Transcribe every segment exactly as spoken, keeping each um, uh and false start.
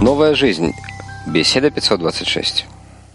Новая жизнь. Беседа пятьсот двадцать шесть.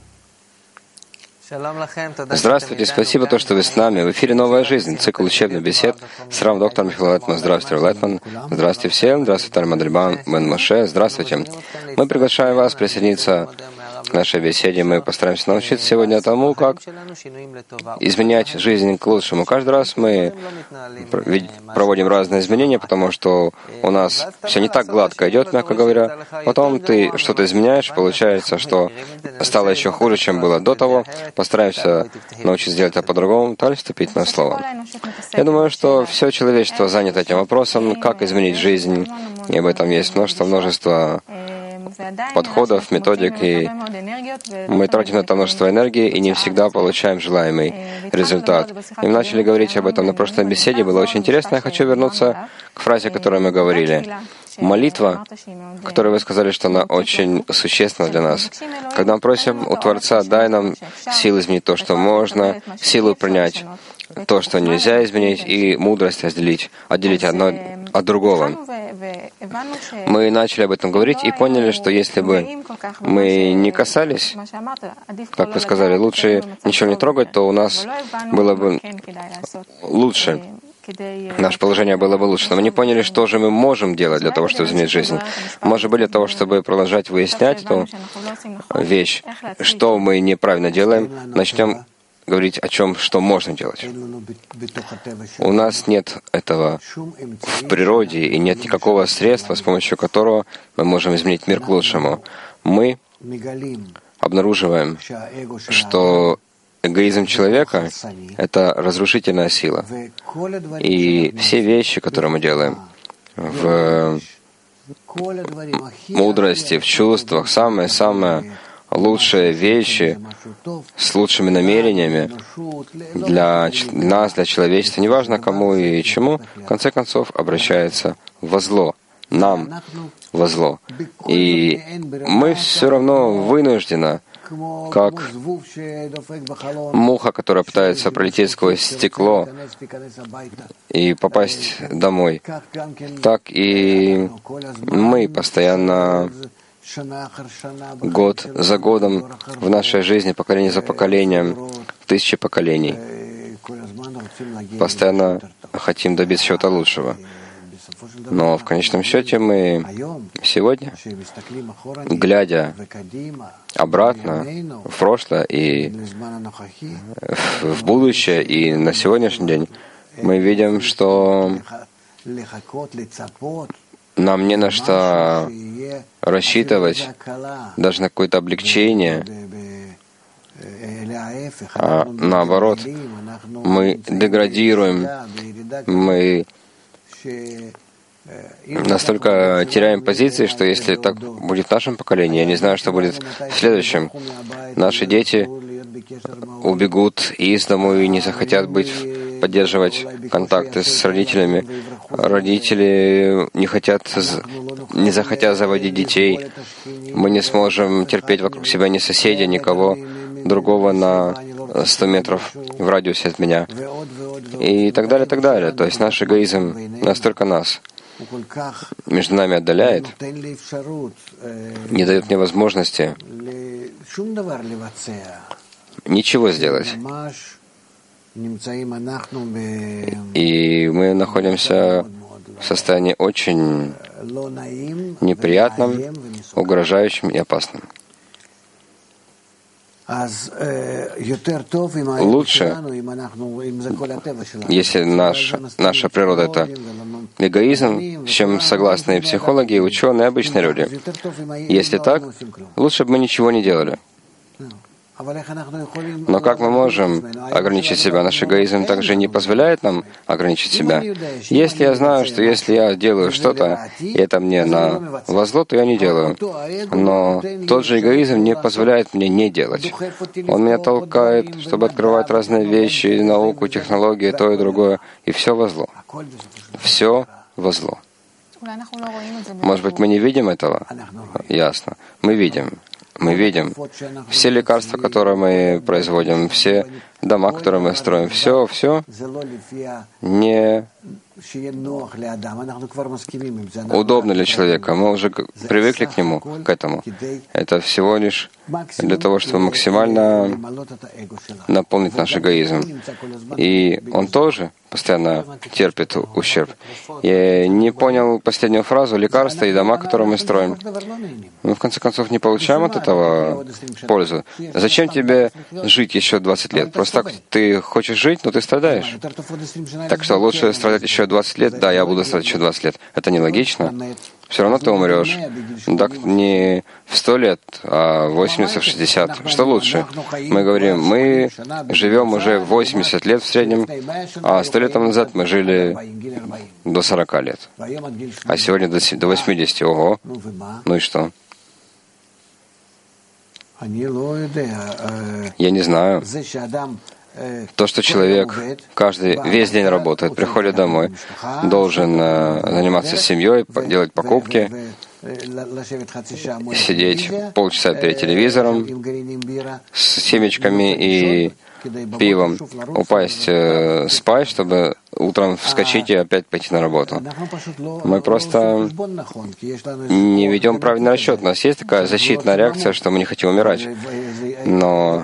Здравствуйте, спасибо, то, что вы с нами. В эфире «Новая жизнь», цикл учебных бесед с Рав доктором Михаилом Лайтманом. Здравствуйте, Лайтман. Здравствуйте всем. Здравствуйте, Тармадрибан Бен Моше. Здравствуйте. Мы приглашаем вас присоединиться к нашей беседе. Мы постараемся научиться сегодня тому, как изменять жизнь к лучшему. Каждый раз мы проводим разные изменения, потому что у нас все не так гладко идет, мягко говоря. Потом ты что-то изменяешь, получается, что стало еще хуже, чем было до того. Постараемся научиться делать это по-другому. Таль, вступительное слово. Я думаю, что все человечество занято этим вопросом, как изменить жизнь. И об этом есть множество, множество подходов, методик, и мы тратим на это множество энергии и не всегда получаем желаемый результат. И мы начали говорить об этом на прошлой беседе, было очень интересно. Я хочу вернуться к фразе, о которой мы говорили. Молитва, которую вы сказали, что она очень существенна для нас. Когда мы просим у Творца, дай нам силу изменить то, что можно, силу принять то, что нельзя изменить, и мудрость разделить, отделить одно от другого. Мы начали об этом говорить и поняли, что если бы мы не касались, как вы сказали, лучше ничего не трогать, то у нас было бы лучше. Наше положение было бы лучше. Но мы не поняли, что же мы можем делать для того, чтобы изменить жизнь. Может быть, для того, чтобы продолжать выяснять эту вещь, что мы неправильно делаем, начнем говорить о чем, что можно делать. У нас нет этого в природе и нет никакого средства, с помощью которого мы можем изменить мир к лучшему. Мы обнаруживаем, что эгоизм человека — это разрушительная сила. И все вещи, которые мы делаем в мудрости, в чувствах, самые-самые лучшие вещи с лучшими намерениями для нас, для человечества, неважно кому и чему, в конце концов обращается во зло, нам во зло. И мы все равно вынуждены, как муха, которая пытается пролететь сквозь стекло и попасть домой, так и мы постоянно год за годом в нашей жизни, поколение за поколением, тысячи поколений, постоянно хотим добиться чего-то лучшего. Но в конечном счете мы сегодня, глядя обратно в прошлое и в будущее, и на сегодняшний день, мы видим, что нам не на что рассчитывать, даже на какое-то облегчение, а наоборот, мы деградируем, мы настолько теряем позиции, что если так будет в нашем поколении, я не знаю, что будет в следующем. Наши дети убегут из дому и не захотят быть, поддерживать контакты с родителями. Родители не хотят, не захотят заводить детей. Мы не сможем терпеть вокруг себя ни соседей, никого другого на сто метров в радиусе от меня. И так далее, так далее. То есть наш эгоизм настолько нас между нами отдаляет, не дает мне возможности ничего сделать. И мы находимся в состоянии очень неприятном, угрожающем и опасном. Лучше, если наш, наша природа — это эгоизм, с чем согласны и психологи, и ученые, и обычные люди. Если так, лучше бы мы ничего не делали. Но как мы можем ограничить себя? Наш эгоизм также не позволяет нам ограничить себя. Если я знаю, что если я делаю что-то, и это мне на во зло, то я не делаю. Но тот же эгоизм не позволяет мне не делать. Он меня толкает, чтобы открывать разные вещи, науку, технологии, то и другое, и все во зло. Все во зло. Может быть, мы не видим этого? Ясно. Мы видим. Мы видим все лекарства, которые мы производим, все дома, которые мы строим, все, все не удобно для человека. Мы уже привыкли к нему, к этому. Это всего лишь для того, чтобы максимально наполнить наш эгоизм. И он тоже постоянно терпит ущерб. Я не понял последнюю фразу «лекарства и дома, которые мы строим». Мы, в конце концов, не получаем от этого пользу. Зачем тебе жить еще двадцать лет? Просто так ты хочешь жить, но ты страдаешь. Так что лучше страдать еще двадцать лет. Да, я буду страдать еще двадцать лет. Это нелогично. Все равно ты умрешь. Так не в сто лет, а в восемьдесят, в шестьдесят. Что лучше? Мы говорим, мы живем уже восемьдесят лет в среднем, а сто лет назад мы жили до сорока лет. А сегодня до восьмидесяти. Ого. Ну и что? Я не знаю. То, что человек каждый, весь день работает, приходит домой, должен э, заниматься семьей, делать покупки, сидеть полчаса перед телевизором с семечками и пивом, упасть э, спать, чтобы утром вскочить и опять пойти на работу. Мы просто не ведем правильный расчет. У нас есть такая защитная реакция, что мы не хотим умирать. Но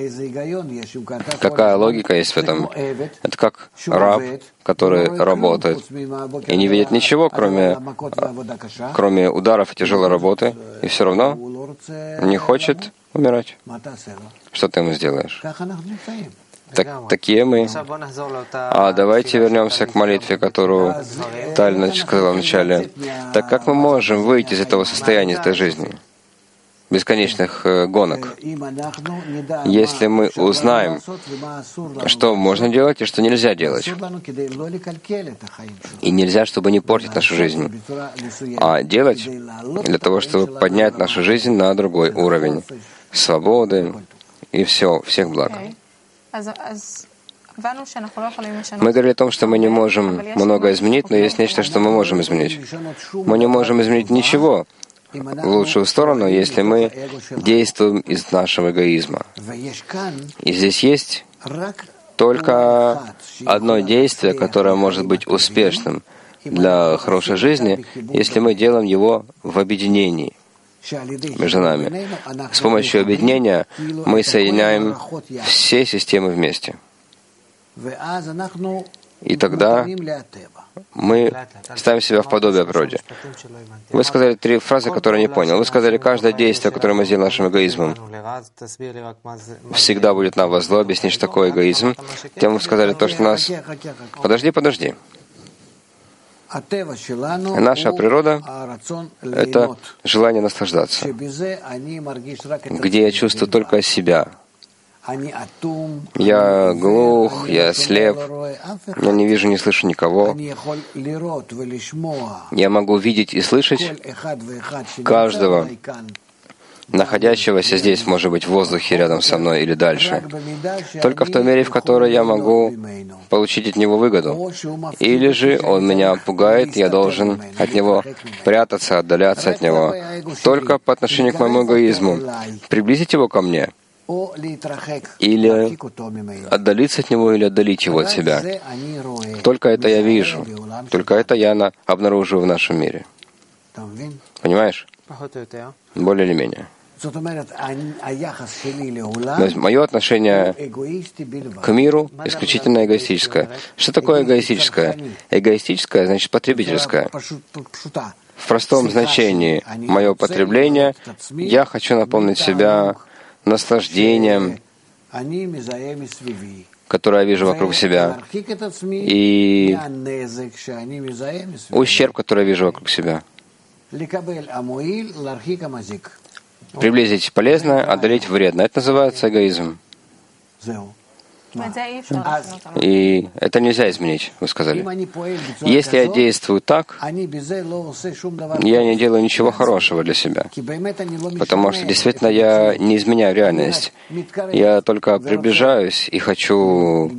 какая логика есть в этом? Это как раб, который работает и не видит ничего, кроме, кроме ударов и тяжелой работы, и все равно не хочет умирать. Что ты ему сделаешь? Так, такие мы. А давайте вернемся к молитве, которую Таль сказала в начале. Так как мы можем выйти из этого состояния, из этой жизни? Бесконечных э, гонок. Если мы узнаем, что можно делать и что нельзя делать. И нельзя, чтобы не портить нашу жизнь, а делать для того, чтобы поднять нашу жизнь на другой уровень свободы и все, всех благ. Мы говорили о том, что мы не можем много изменить, но есть нечто, что мы можем изменить. Мы не можем изменить ничего в лучшую сторону, если мы действуем из нашего эгоизма. И здесь есть только одно действие, которое может быть успешным для хорошей жизни, если мы делаем его в объединении между нами. С помощью объединения мы соединяем все системы вместе. И тогда мы ставим себя в подобие природе. Вы сказали три фразы, которые я не понял. Вы сказали, каждое действие, которое мы сделаем нашим эгоизмом, всегда будет нам во зло. Объясни, что такое эгоизм. Тем вы сказали то, что нас... Подожди, подожди. Наша природа — это желание наслаждаться, где я чувствую только себя. Я глух, я слеп, я не вижу, не слышу никого. Я могу видеть и слышать каждого, находящегося здесь, может быть, в воздухе рядом со мной или дальше, только в той мере, в которой я могу получить от него выгоду. Или же он меня пугает, я должен от него прятаться, отдаляться от него, только по отношению к моему эгоизму, приблизить его ко мне, или отдалиться от него, или отдалить его от себя. Только это я вижу, только это я на... обнаруживаю в нашем мире. Понимаешь? Более или менее. Мое отношение к миру исключительно эгоистическое. Что такое эгоистическое? Эгоистическое значит потребительское. В простом значении мое потребление, я хочу наполнить себя наслаждением, которое я вижу вокруг себя, и ущерб, который я вижу вокруг себя. Приблизить полезное, отдалить вредное. Это называется эгоизм. И это нельзя изменить, вы сказали. Если я действую так, я не делаю ничего хорошего для себя. Потому что действительно я не изменяю реальность. Я только приближаюсь и хочу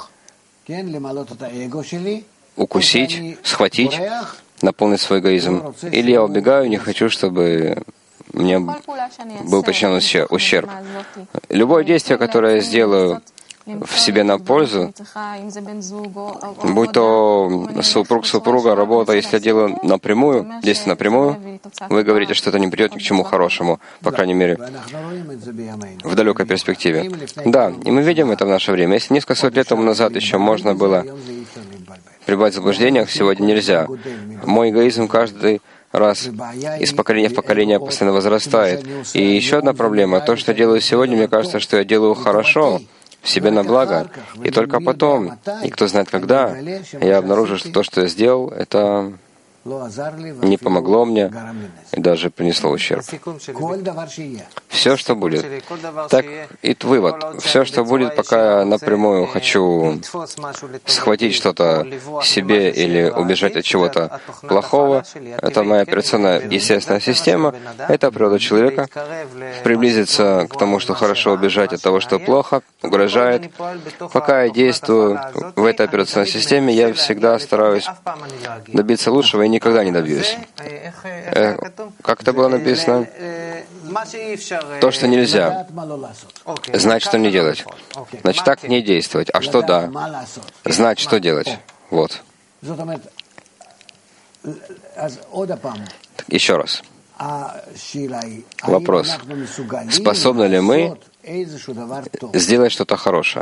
укусить, схватить, наполнить свой эгоизм. Или я убегаю, не хочу, чтобы мне был причинен ущерб. Любое действие, которое я сделаю в себе на пользу, будь то супруг, супруга, работа, если я делаю напрямую, действие напрямую, вы говорите, что это не придет ни к чему хорошему, по крайней мере, в далекой перспективе. Да, и мы видим это в наше время. Если несколько сот лет тому назад еще можно было пребывать в заблуждениях, сегодня нельзя. Мой эгоизм каждый раз из поколения в поколение постоянно возрастает. И еще одна проблема. То, что я делаю сегодня, мне кажется, что я делаю хорошо, в себе на благо. И только потом, и кто знает когда, я обнаружу, что то, что я сделал, это не помогло мне и даже принесло ущерб. Все, что будет. Так и вывод. Все, что будет, пока я напрямую хочу схватить что-то себе или убежать от чего-то плохого, это моя операционная естественная система, это природа человека. Приблизиться к тому, что хорошо, убежать от того, что плохо, угрожает. Пока я действую в этой операционной системе, я всегда стараюсь добиться лучшего и никогда не добьюсь. Э, как это было написано? То, что нельзя, знать, что не делать. Значит, так не действовать. А что да? Знать, что делать. Вот. Еще раз. Вопрос. Способны ли мы сделать что-то хорошее?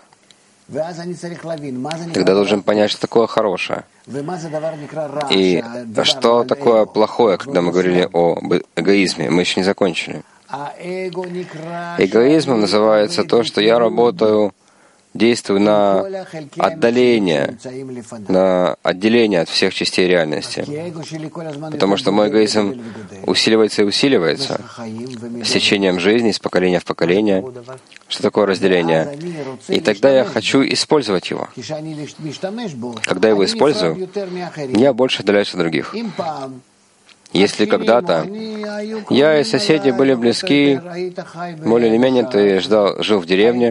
Тогда должен понять, что такое хорошее. И что такое плохое, когда мы говорили о эгоизме. Мы еще не закончили. Эгоизмом называется то, что я работаю, действую на отдаление, на отделение от всех частей реальности. Потому что мой эгоизм усиливается и усиливается с течением жизни, с поколения в поколение. Что такое разделение? И тогда я хочу использовать его. Когда я его использую, я больше отдаляюсь от других. Если когда-то я и соседи были близки, более или менее ты ждал, жил в деревне,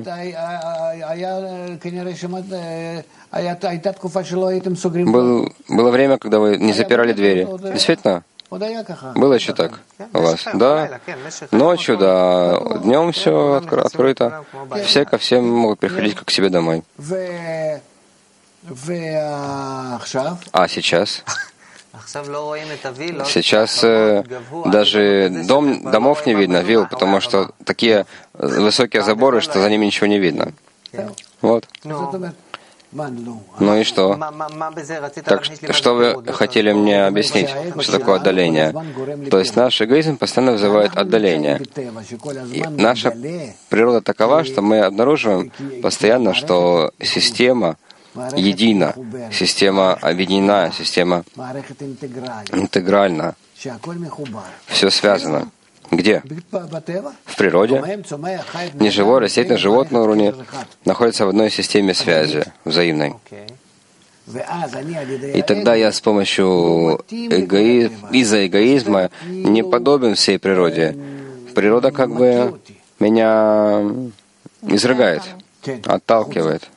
Был, было время, когда вы не запирали двери. Действительно? Было еще так у вас? Да. Ночью, да. Днем все открыто. Все ко всем могут приходить как к себе домой. А сейчас? Сейчас э, даже дом, домов не видно, вилл, потому что такие высокие заборы, что за ними ничего не видно. Вот. Ну и что? Так что вы хотели мне объяснить, что такое отдаление? То есть наш эгоизм постоянно вызывает отдаление. И наша природа такова, что мы обнаруживаем постоянно, что система едина, система объединена, система интегральна. Все связано. Где? В природе. Неживое, растительное, животное уровне находится в одной системе связи, взаимной. И тогда я с помощью эгои... из-за эгоизма не подобен всей природе. Природа как бы меня изрыгает, отталкивает.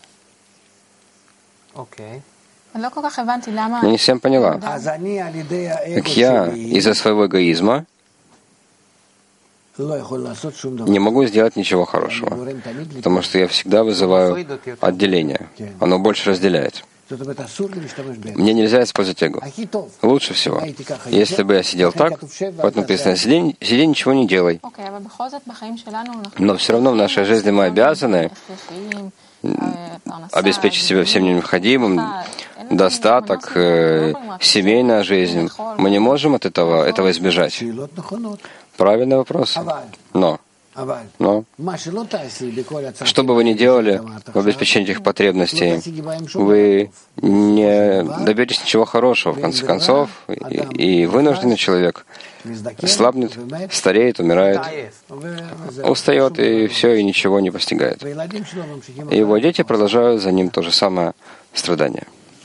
Я не всем поняла. Так я из-за своего эгоизма не могу сделать ничего хорошего, потому что я всегда вызываю отделение. Оно больше разделяет. Мне нельзя использовать эго. Лучше всего, если бы я сидел так, вот написано, сиди, сиди, ничего не делай. Но все равно в нашей жизни мы обязаны обеспечить себя всем необходимым, достаток, э, семейная жизнь. Мы не можем от этого, этого избежать. Правильный вопрос. Но, но, что бы вы ни делали в обеспечении этих потребностей, вы не добьетесь ничего хорошего, в конце концов, и, и вынужденный человек слабнет, стареет, умирает, устает, и все, и ничего не постигает. И его дети продолжают за ним то же самое страдание.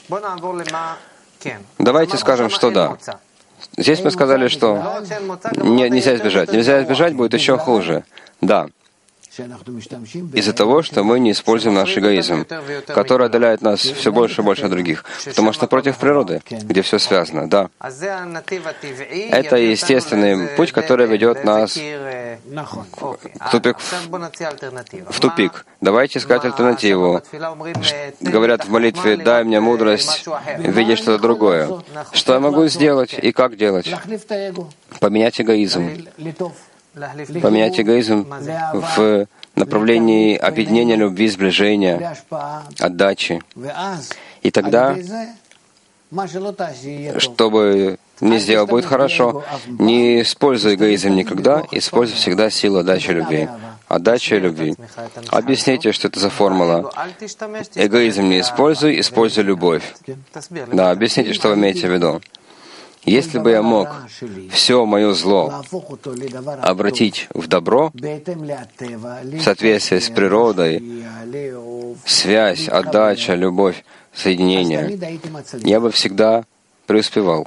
Давайте скажем, что да. Здесь мы сказали, что не, нельзя избежать. Нельзя избежать, будет еще хуже. Да. из-за того, что мы не используем наш эгоизм, который отдаляет нас все больше и больше от других, потому что против природы, где все связано, да. Это естественный путь, который ведет нас в тупик. В тупик. Давайте искать альтернативу. Говорят в молитве: «Дай мне мудрость видеть что-то другое». Что я могу сделать и как делать? Поменять эгоизм. Поменять эгоизм в направлении объединения, любви, сближения, отдачи. И тогда, чтобы не сделал, будет хорошо. Не используй эгоизм никогда, используй всегда силу отдачи любви. Отдача любви. Объясните, что это за формула. Эгоизм не используй, используй любовь. Да, объясните, что вы имеете в виду. Если бы я мог все мое зло обратить в добро, в соответствии с природой, связь, отдача, любовь, соединение, я бы всегда преуспевал.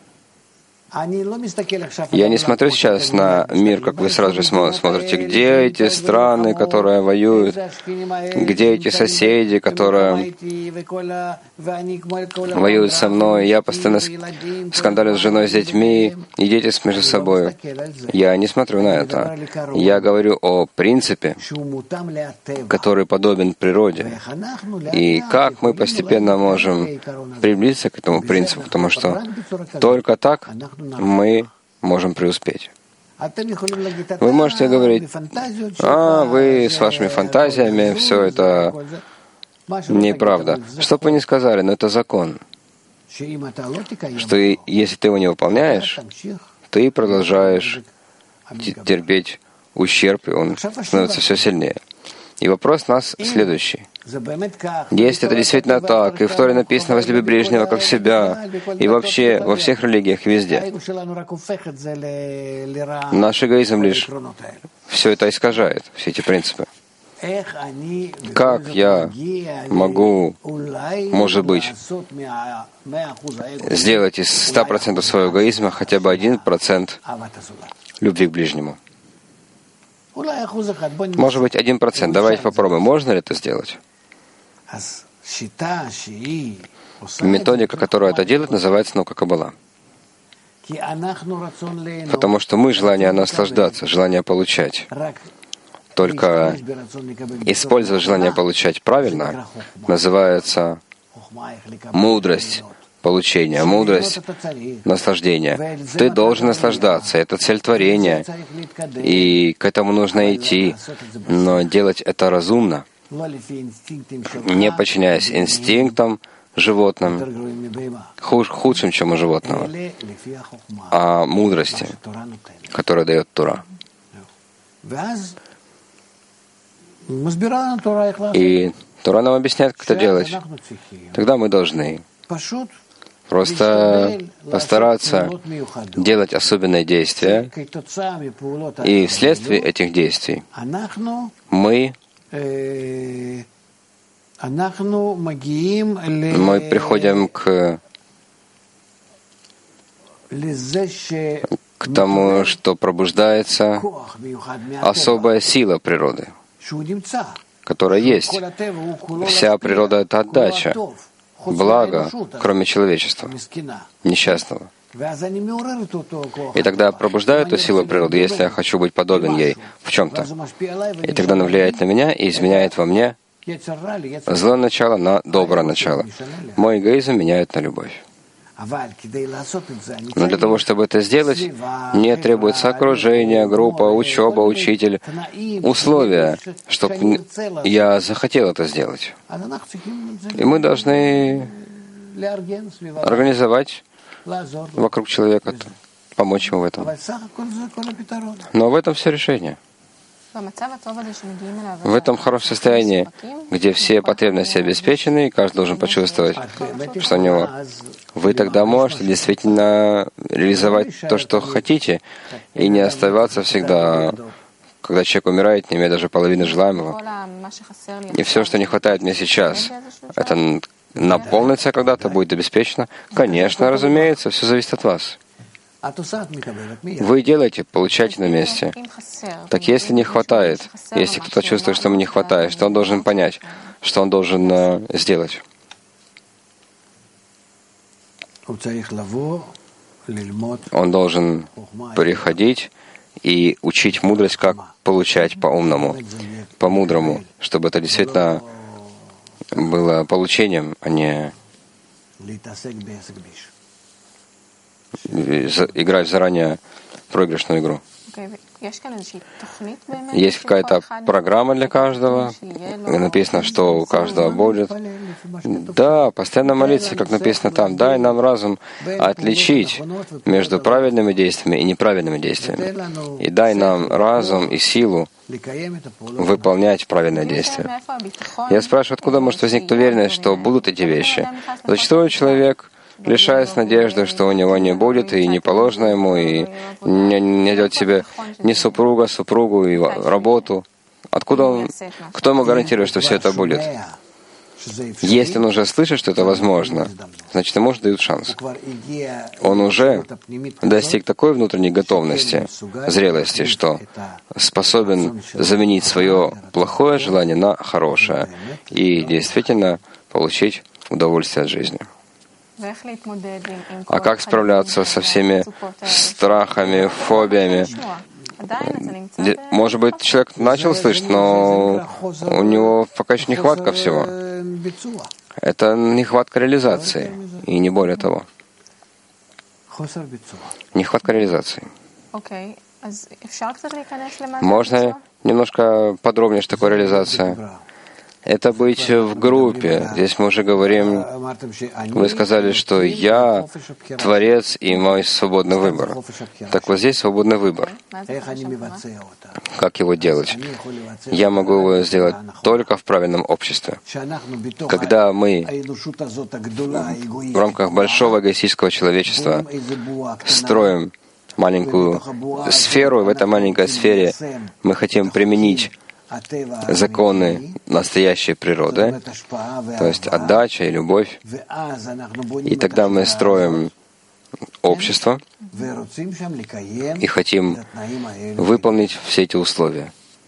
Я не смотрю сейчас на мир, как вы сразу же смотрите, где эти страны, которые воюют, где эти соседи, которые воюют со мной. Я постоянно скандалю с женой, с детьми, и дети между собой. Я не смотрю на это. Я говорю о принципе, который подобен природе. И как мы постепенно можем приблизиться к этому принципу, потому что только так мы можем преуспеть. Вы можете говорить: «А, вы с вашими фантазиями, все это неправда». Что бы вы ни сказали, но это закон. Что если ты его не выполняешь, ты продолжаешь терпеть ущерб, и он становится все сильнее. И вопрос у нас следующий. Если это действительно так, и в Торе написано «возлюби ближнего как себя», и вообще во всех религиях везде, наш эгоизм лишь все это искажает, все эти принципы. Как я могу, может быть, сделать из ста процентов своего эгоизма хотя бы один процент любви к ближнему? Может быть, один процент. Давайте попробуем. Можно ли это сделать? Методика, которая это делает, называется наука Каббала. Потому что мы желание наслаждаться, желание получать. Только использовать желание получать правильно называется мудрость получения, мудрость наслаждения. Ты должен наслаждаться, это цель творения, и к этому нужно идти, но делать это разумно, не подчиняясь инстинктам животным, худ, худшим, чем у животного, а мудрости, которую дает Тора. И Тора нам объясняет, как это делать. Тогда мы должны просто постараться делать особенные действия, и вследствие этих действий мы, мы приходим к, к тому, что пробуждается особая сила природы, которая есть. Вся природа — это отдача, благо, кроме человечества, несчастного. И тогда я пробуждаю эту силу природы, если я хочу быть подобен ей в чем-то. И тогда она влияет на меня и изменяет во мне злое начало на доброе начало. Мой эгоизм меняет на любовь. Но для того, чтобы это сделать, мне требуется окружение, группа, учеба, учитель, условия, чтобы я захотел это сделать. И мы должны организовать вокруг человека, помочь ему в этом. Но в этом все решение. В этом хорошем состоянии, где все потребности обеспечены, и каждый должен почувствовать, что у него. Вы тогда можете действительно реализовать то, что хотите, и не оставаться всегда, когда человек умирает, не имея даже половины желаемого. И все, что не хватает мне сейчас, это наполнится когда-то, будет обеспечено. Конечно, разумеется, все зависит от вас. Вы делаете, получаете на месте. Так если не хватает, если кто-то чувствует, что ему не хватает, что он должен понять, что он должен uh, сделать? Он должен приходить и учить мудрость, как получать по-умному, по-мудрому, чтобы это действительно было получением, а не играть заранее проигрышную игру. Есть какая-то программа для каждого, написано, что у каждого будет. Да, постоянно молиться, как написано там. Дай нам разум отличить между правильными действиями и неправильными действиями. И дай нам разум и силу выполнять правильные действия. Я спрашиваю, откуда может возникнуть уверенность, что будут эти вещи? Зачастую человек лишаясь надежды, что у него не будет, и не положено ему, и не найдет себе ни супруга, супругу, и работу. Откуда он, кто ему гарантирует, что все это будет? Если он уже слышит, что это возможно, значит, ему уже дают шанс. Он уже достиг такой внутренней готовности, зрелости, что способен заменить свое плохое желание на хорошее и действительно получить удовольствие от жизни. А как справляться со всеми страхами, фобиями? Может быть, человек начал слышать, но у него пока еще нехватка всего. Это нехватка реализации, и не более того. Нехватка реализации. Можно немножко подробнее, что такое реализация? Это быть в группе. Здесь мы уже говорим, вы сказали, что я Творец и мой свободный выбор. Так вот здесь свободный выбор. Как его делать? Я могу его сделать только в правильном обществе. Когда мы в рамках большого эгоистического человечества строим маленькую сферу, и в этой маленькой сфере мы хотим применить законы настоящей природы, то есть отдача и любовь. И тогда мы строим общество и хотим выполнить все эти условия.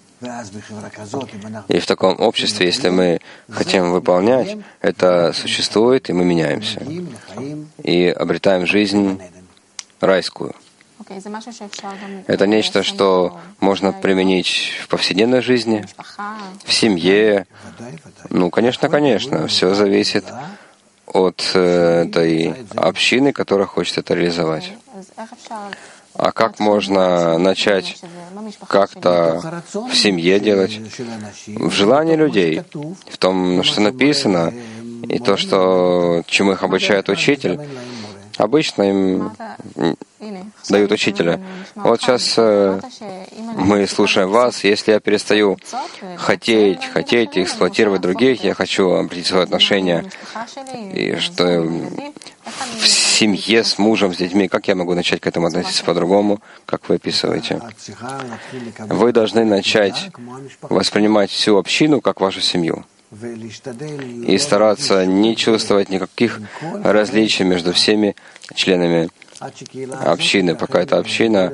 И в таком обществе, если мы хотим выполнять, это существует, и мы меняемся. И обретаем жизнь райскую. Это нечто, что можно применить в повседневной жизни, в семье. Ну, конечно, конечно. Все зависит от этой общины, которая хочет это реализовать. А как можно начать как-то в семье делать? В желании людей, в том, что написано, и то, что, чему их обучает учитель. Обычно им дают учителя. Вот сейчас э, мы слушаем вас. Если я перестаю хотеть, хотеть и эксплуатировать других, я хочу обратить свое отношение, и что в семье с мужем, с детьми, как я могу начать к этому относиться по-другому, как вы описываете? Вы должны начать воспринимать всю общину как вашу семью. И стараться не чувствовать никаких различий между всеми членами общины, пока эта община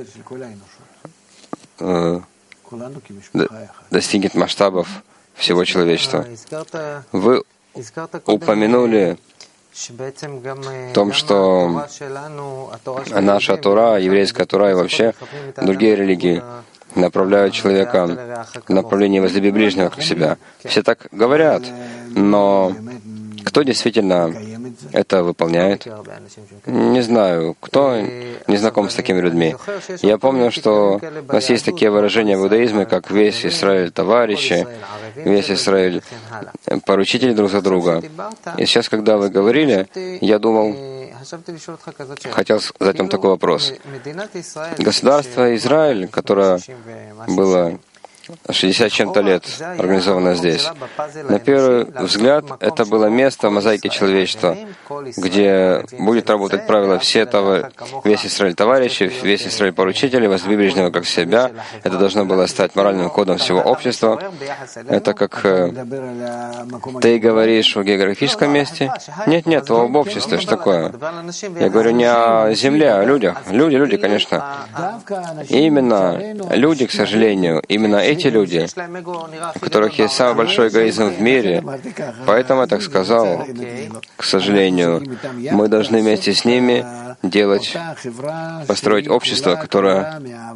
э, достигнет масштабов всего человечества. Вы упомянули о том, что наша Тора, еврейская Тора и вообще другие религии направляют человека в направлении возлюби ближнего как себя. Все так говорят, но кто действительно это выполняет? Не знаю, кто не знаком с такими людьми. Я помню, что у нас есть такие выражения в иудаизме, как «весь Израиль товарищи», «весь Израиль поручители друг за друга». И сейчас, когда вы говорили, я думал, хотел задать вам такой вопрос. Государство Израиль, которое было шестьдесят чем-то лет организовано здесь. На первый взгляд, это было место в мозаике человечества, где будет работать правило все того, весь Израиль товарищей, весь Израиль поручителей, возлюби ближнего как себя. Это должно было стать моральным кодом всего общества. Это как э, ты говоришь о географическом месте. Нет, нет, об обществе. Что такое? Я говорю не о земле, а о людях. Люди, люди, конечно. Именно люди, к сожалению, именно эти люди, у которых есть самый большой эгоизм в мире, поэтому я так сказал, к сожалению, мы должны вместе с ними делать, построить общество, которое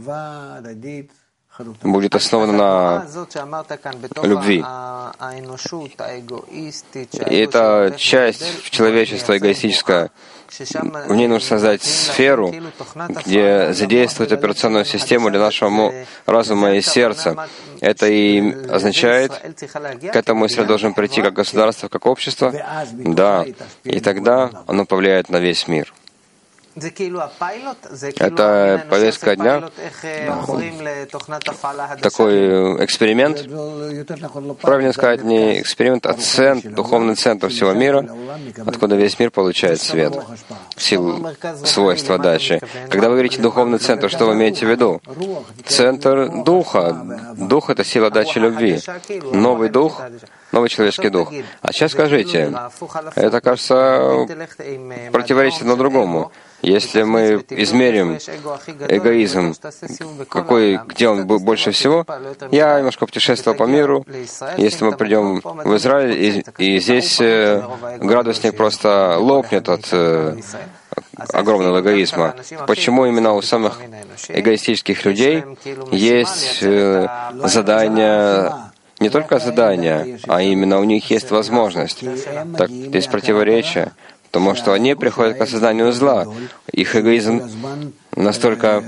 будет основано на любви. И это часть человечества эгоистическая. В ней нужно создать сферу, где задействовать операционную систему для нашего разума и сердца. Это и означает, к этому Израиль должен прийти как государство, как общество. Да. И тогда оно повлияет на весь мир. Это повестка дня, такой эксперимент. Правильно сказать, не эксперимент, а центр, духовный центр всего мира, откуда весь мир получает свет в силу свойства дачи. Когда вы говорите «духовный центр», что вы имеете в виду? Центр духа. Дух — это сила дачи любви. Новый дух, новый человеческий дух. А сейчас скажите, это, кажется, противоречит одно другому. Если мы измерим эгоизм, какой, где он больше всего, я немножко путешествовал по миру. Если мы придем в Израиль, и, и здесь градусник просто лопнет от огромного эгоизма. Почему именно у самых эгоистических людей есть задание, не только задание, а именно у них есть возможность. Так, здесь противоречие. Потому что они приходят к осознанию зла. Их эгоизм настолько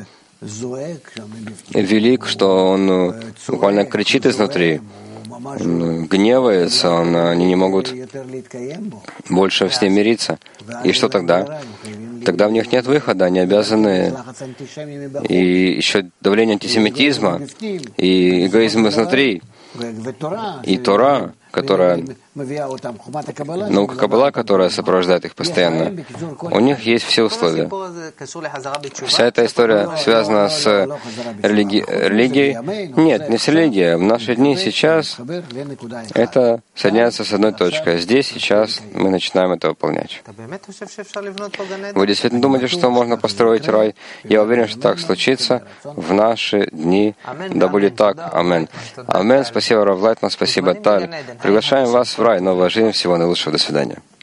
велик, что он буквально кричит изнутри, он гневается, он, они не могут больше с ним мириться. И что тогда? Тогда в них нет выхода, они обязаны. И еще давление антисемитизма, и эгоизм изнутри, и Тора, которая, наука Каббала, которая сопровождает их постоянно, у них есть все условия. Вся эта история связана с религи... религией. Нет, не с религией. В наши дни сейчас это соединяется с одной точкой. Здесь, сейчас мы начинаем это выполнять. Вы действительно думаете, что можно построить рай? Я уверен, что так случится в наши дни. Да будет так. Амин. Амин. Спасибо, Рав Лайтман. Спасибо, Таль. Приглашаем вас в рай. Новая жизнь. Всего наилучшего. До свидания.